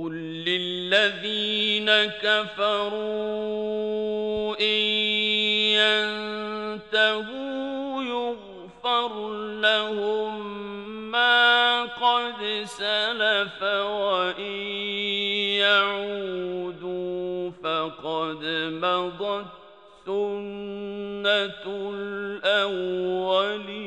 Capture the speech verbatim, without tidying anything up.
قل للذين كفروا إن ينتهوا يغفر لهم ما قد سلف وإن يعودوا فقد مضت سنة الأولين.